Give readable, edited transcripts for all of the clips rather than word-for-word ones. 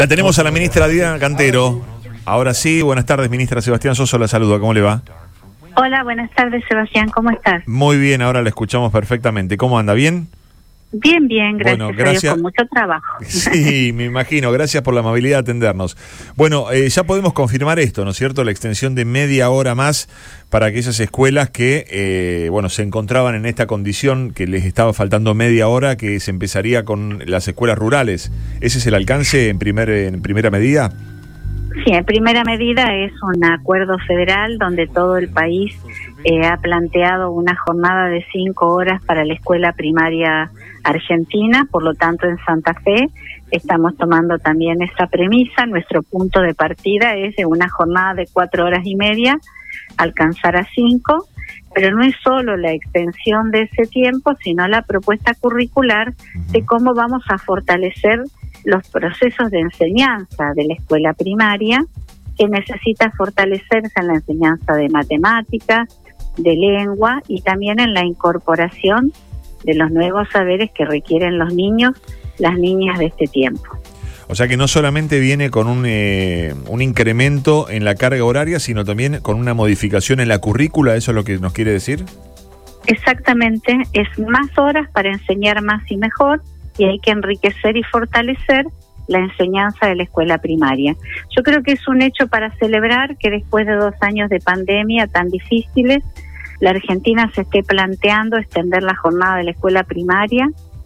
La tenemos a la ministra Adriana Cantero. Ahora sí, buenas tardes, ministra. Sebastián Soso la saluda, ¿cómo le va? Hola, buenas tardes, Sebastián, ¿cómo estás? Muy bien, ahora la escuchamos perfectamente. ¿Cómo anda? ¿Bien? Bien, gracias, bueno, gracias. A Dios, con mucho trabajo. Sí, me imagino, gracias por la amabilidad de atendernos. Bueno, ya podemos confirmar esto, ¿no es cierto? La extensión de media hora más para aquellas escuelas que, se encontraban en esta condición, que les estaba faltando media hora, que se empezaría con las escuelas rurales. ¿Ese es el alcance en primera medida? Sí, en primera medida es un acuerdo federal donde todo el país ha planteado una jornada de 5 horas para la escuela primaria argentina, por lo tanto en Santa Fe estamos tomando también esa premisa. Nuestro punto de partida es de una jornada de 4 horas y media, alcanzar a 5, pero no es solo la extensión de ese tiempo, sino la propuesta curricular de cómo vamos a fortalecer los procesos de enseñanza de la escuela primaria, que necesita fortalecerse en la enseñanza de matemáticas, de lengua y también en la incorporación de los nuevos saberes que requieren los niños, las niñas de este tiempo. O sea que no solamente viene con un incremento en la carga horaria, sino también con una modificación en la currícula. ¿Eso es lo que nos quiere decir? Exactamente, es más horas para enseñar más y mejor, y hay que enriquecer y fortalecer la enseñanza de la escuela primaria. Yo creo que es un hecho para celebrar que después de 2 años de pandemia tan difíciles, la Argentina se esté planteando extender la jornada de la escuela primaria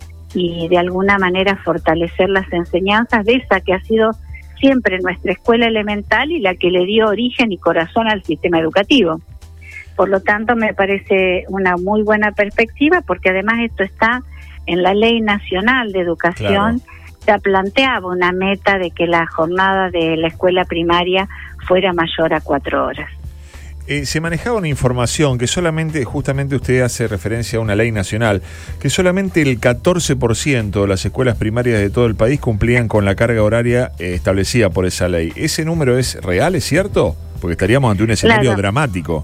y de alguna manera fortalecer las enseñanzas de esa que ha sido siempre nuestra escuela elemental y la que le dio origen y corazón al sistema educativo. Por lo tanto, me parece una muy buena perspectiva, porque además esto está en la Ley Nacional de Educación. Claro. Ya planteaba una meta de que la jornada de la escuela primaria fuera mayor a 4 horas. Se manejaba una información que justamente usted hace referencia a una ley nacional, que solamente el 14% de las escuelas primarias de todo el país cumplían con la carga horaria establecida por esa ley. ¿Ese número es real, es cierto? Porque estaríamos ante un escenario dramático.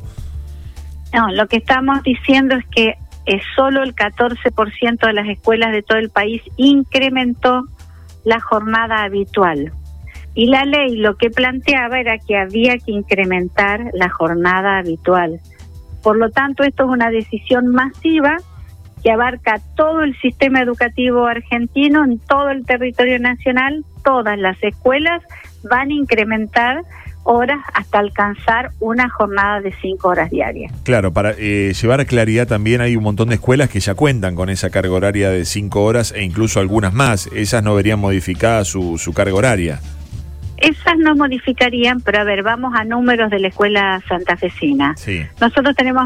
No, lo que estamos diciendo es que solo el 14% de las escuelas de todo el país incrementó la jornada habitual. Y la ley lo que planteaba era que había que incrementar la jornada habitual. Por lo tanto, esto es una decisión masiva que abarca todo el sistema educativo argentino, en todo el territorio nacional. Todas las escuelas van a incrementar horas hasta alcanzar una jornada de 5 horas diarias. Claro, para llevar claridad también, hay un montón de escuelas que ya cuentan con esa carga horaria de 5 horas e incluso algunas más. Esas no verían modificada su carga horaria. Esas no modificarían, pero a ver, vamos a números de la escuela santafesina. Sí. Nosotros tenemos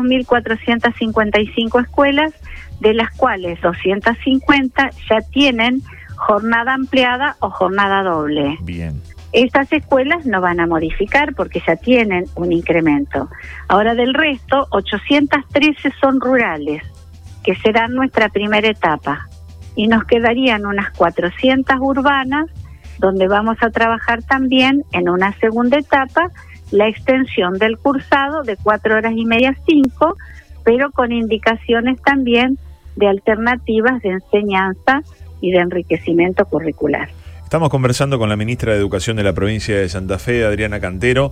1.455 escuelas, de las cuales 250 ya tienen jornada ampliada o jornada doble. Bien. Estas escuelas no van a modificar porque ya tienen un incremento. Ahora, del resto, 813 son rurales, que serán nuestra primera etapa. Y nos quedarían unas 400 urbanas, donde vamos a trabajar también en una segunda etapa la extensión del cursado de 4 horas y media a 5, pero con indicaciones también de alternativas de enseñanza y de enriquecimiento curricular. Estamos conversando con la ministra de Educación de la provincia de Santa Fe, Adriana Cantero,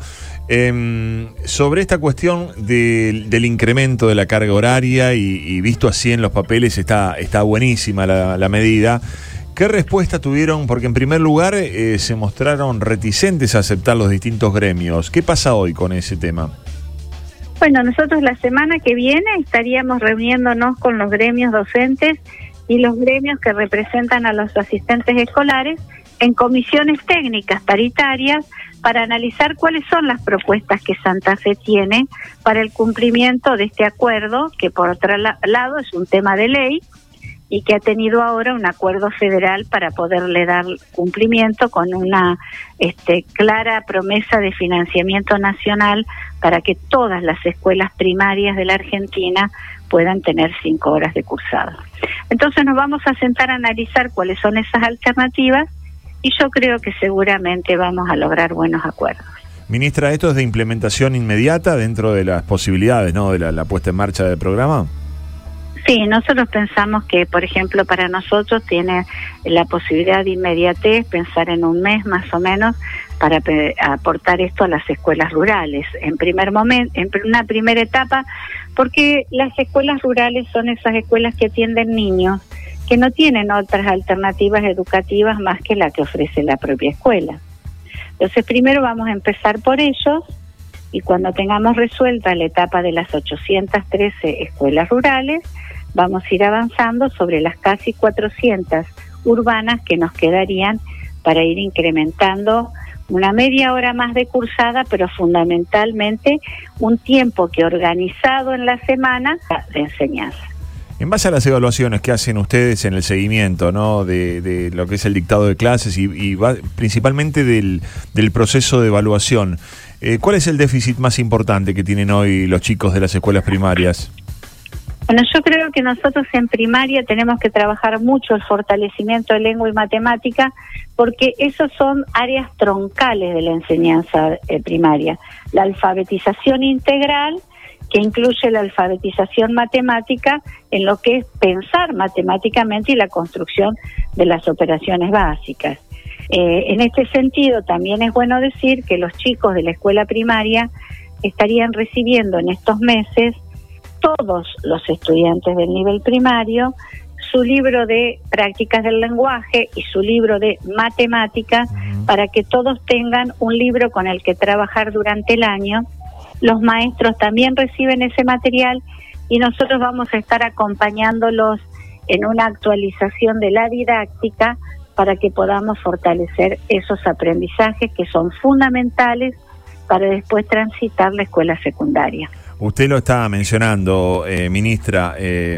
sobre esta cuestión del incremento de la carga horaria y visto así en los papeles está buenísima la medida. ¿Qué respuesta tuvieron? Porque en primer lugar se mostraron reticentes a aceptar los distintos gremios. ¿Qué pasa hoy con ese tema? Bueno, nosotros la semana que viene estaríamos reuniéndonos con los gremios docentes y los gremios que representan a los asistentes escolares en comisiones técnicas paritarias para analizar cuáles son las propuestas que Santa Fe tiene para el cumplimiento de este acuerdo, que por otro lado es un tema de ley y que ha tenido ahora un acuerdo federal para poderle dar cumplimiento con una clara promesa de financiamiento nacional para que todas las escuelas primarias de la Argentina puedan tener 5 horas de cursado. Entonces nos vamos a sentar a analizar cuáles son esas alternativas y yo creo que seguramente vamos a lograr buenos acuerdos. Ministra, ¿esto es de implementación inmediata dentro de las posibilidades, ¿no?, de la puesta en marcha del programa? Sí, nosotros pensamos que, por ejemplo, para nosotros tiene la posibilidad de inmediatez, pensar en un mes más o menos, para aportar esto a las escuelas rurales. En primer momento, en una primera etapa, porque las escuelas rurales son esas escuelas que atienden niños que no tienen otras alternativas educativas más que la que ofrece la propia escuela. Entonces, primero vamos a empezar por ellos, y cuando tengamos resuelta la etapa de las 813 escuelas rurales, vamos a ir avanzando sobre las casi 400 urbanas que nos quedarían para ir incrementando una media hora más de cursada, pero fundamentalmente un tiempo que organizado en la semana de enseñanza. En base a las evaluaciones que hacen ustedes en el seguimiento, ¿no?, de lo que es el dictado de clases y principalmente del proceso de evaluación, ¿cuál es el déficit más importante que tienen hoy los chicos de las escuelas primarias? Bueno, yo creo que nosotros en primaria tenemos que trabajar mucho el fortalecimiento de lengua y matemática, porque esos son áreas troncales de la enseñanza primaria. La alfabetización integral, que incluye la alfabetización matemática en lo que es pensar matemáticamente y la construcción de las operaciones básicas. En este sentido, también es bueno decir que los chicos de la escuela primaria estarían recibiendo en estos meses, todos los estudiantes del nivel primario, su libro de prácticas del lenguaje y su libro de matemáticas, para que todos tengan un libro con el que trabajar durante el año. Los maestros también reciben ese material y nosotros vamos a estar acompañándolos en una actualización de la didáctica para que podamos fortalecer esos aprendizajes que son fundamentales para después transitar la escuela secundaria. Usted lo estaba mencionando, ministra,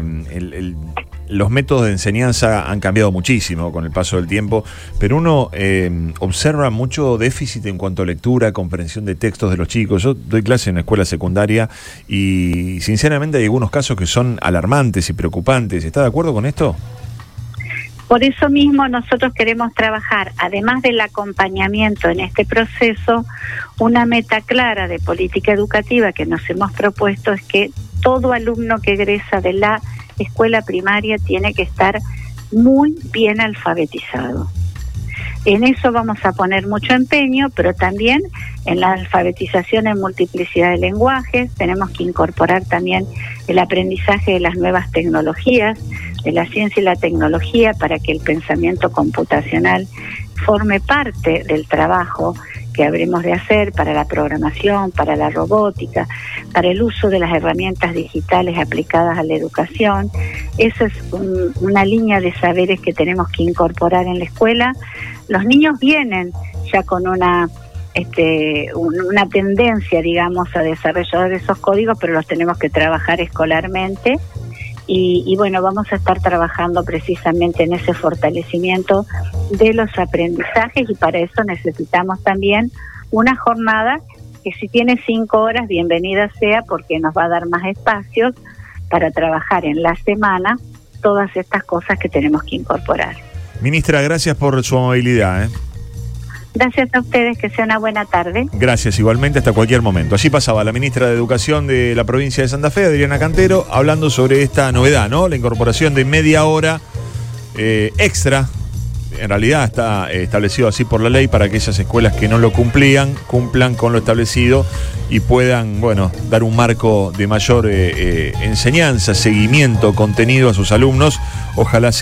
los métodos de enseñanza han cambiado muchísimo con el paso del tiempo, pero uno observa mucho déficit en cuanto a lectura, comprensión de textos de los chicos. Yo doy clase en la escuela secundaria y sinceramente hay algunos casos que son alarmantes y preocupantes. ¿Está de acuerdo con esto? Por eso mismo nosotros queremos trabajar, además del acompañamiento en este proceso, una meta clara de política educativa que nos hemos propuesto es que todo alumno que egresa de la escuela primaria tiene que estar muy bien alfabetizado. En eso vamos a poner mucho empeño, pero también en la alfabetización en multiplicidad de lenguajes. Tenemos que incorporar también el aprendizaje de las nuevas tecnologías, de la ciencia y la tecnología, para que el pensamiento computacional forme parte del trabajo que habremos de hacer para la programación, para la robótica, para el uso de las herramientas digitales aplicadas a la educación. Esa es una línea de saberes que tenemos que incorporar en la escuela. Los niños vienen ya con una tendencia, digamos, a desarrollar esos códigos, pero los tenemos que trabajar escolarmente. Y bueno, vamos a estar trabajando precisamente en ese fortalecimiento de los aprendizajes, y para eso necesitamos también una jornada que, si tiene 5 horas, bienvenida sea, porque nos va a dar más espacios para trabajar en la semana todas estas cosas que tenemos que incorporar. Ministra, gracias por su amabilidad. Gracias a ustedes, que sea una buena tarde. Gracias, igualmente, hasta cualquier momento. Allí pasaba la ministra de Educación de la provincia de Santa Fe, Adriana Cantero, hablando sobre esta novedad, ¿no? La incorporación de media hora extra. En realidad está establecido así por la ley, para que esas escuelas que no lo cumplan con lo establecido y puedan, bueno, dar un marco de mayor enseñanza, seguimiento, contenido a sus alumnos. Ojalá